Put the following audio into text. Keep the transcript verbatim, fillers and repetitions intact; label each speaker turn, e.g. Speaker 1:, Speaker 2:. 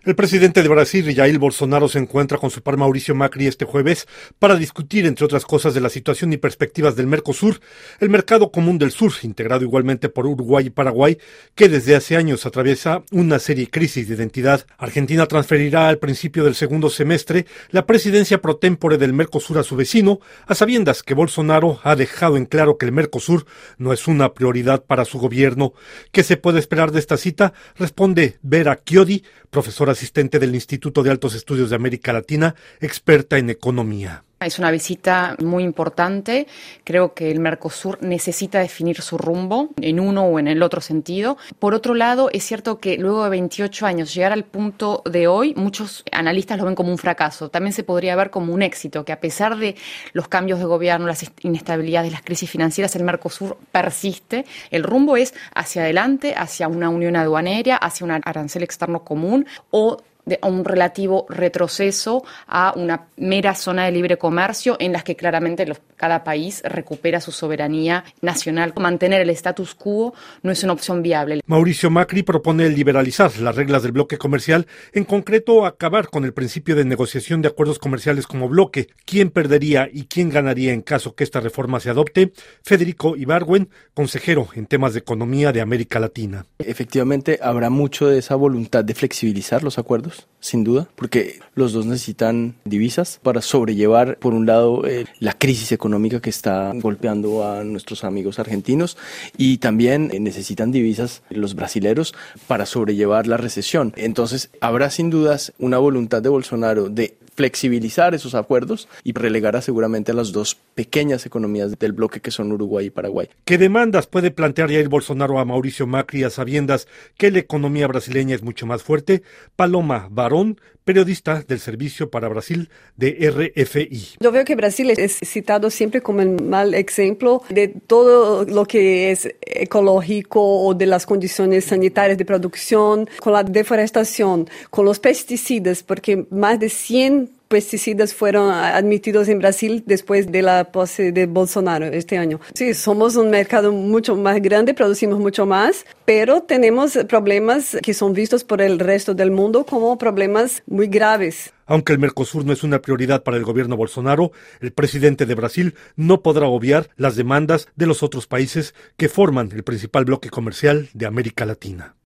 Speaker 1: El presidente de Brasil, Jair Bolsonaro, se encuentra con su par Mauricio Macri este jueves para discutir, entre otras cosas, de la situación y perspectivas del Mercosur, el mercado común del sur, integrado igualmente por Uruguay y Paraguay, que desde hace años atraviesa una seria crisis de identidad. Argentina transferirá al principio del segundo semestre la presidencia pro tempore del Mercosur a su vecino, a sabiendas que Bolsonaro ha dejado en claro que el Mercosur no es una prioridad para su gobierno. ¿Qué se puede esperar de esta cita? Responde Vera Chiodi, profesora asistente del Instituto de Altos Estudios de América Latina, experta en economía.
Speaker 2: Es una visita muy importante. Creo que el Mercosur necesita definir su rumbo en uno o en el otro sentido. Por otro lado, es cierto que luego de veintiocho años llegar al punto de hoy, muchos analistas lo ven como un fracaso. También se podría ver como un éxito, que a pesar de los cambios de gobierno, las inestabilidades, las crisis financieras, el Mercosur persiste. El rumbo es hacia adelante, hacia una unión aduanera, hacia un arancel externo común o de un relativo retroceso a una mera zona de libre comercio en las que claramente los, cada país recupera su soberanía nacional. Mantener el status quo no es una opción viable.
Speaker 1: Mauricio Macri propone liberalizar las reglas del bloque comercial, en concreto acabar con el principio de negociación de acuerdos comerciales como bloque. ¿Quién perdería y quién ganaría en caso que esta reforma se adopte? Federico Ibargüen, consejero en temas de economía de América Latina.
Speaker 3: Efectivamente, habrá mucho de esa voluntad de flexibilizar los acuerdos, sin duda, porque los dos necesitan divisas para sobrellevar, por un lado, eh, la crisis económica que está golpeando a nuestros amigos argentinos, y también eh, necesitan divisas los brasileros para sobrellevar la recesión. Entonces, habrá sin dudas una voluntad de Bolsonaro de flexibilizar esos acuerdos y relegar a seguramente a las dos pequeñas economías del bloque que son Uruguay y Paraguay.
Speaker 1: ¿Qué demandas puede plantear Jair Bolsonaro a Mauricio Macri a sabiendas que la economía brasileña es mucho más fuerte? Paloma Barón, periodista del Servicio para Brasil de R F I.
Speaker 4: Yo veo que Brasil es citado siempre como el mal ejemplo de todo lo que es ecológico o de las condiciones sanitarias de producción, con la deforestación, con los pesticidas, porque más de cien pesticidas fueron admitidos en Brasil después de la pose de Bolsonaro este año. Sí, somos un mercado mucho más grande, producimos mucho más, pero tenemos problemas que son vistos por el resto del mundo como problemas muy graves.
Speaker 1: Aunque el Mercosur no es una prioridad para el gobierno Bolsonaro, el presidente de Brasil no podrá obviar las demandas de los otros países que forman el principal bloque comercial de América Latina.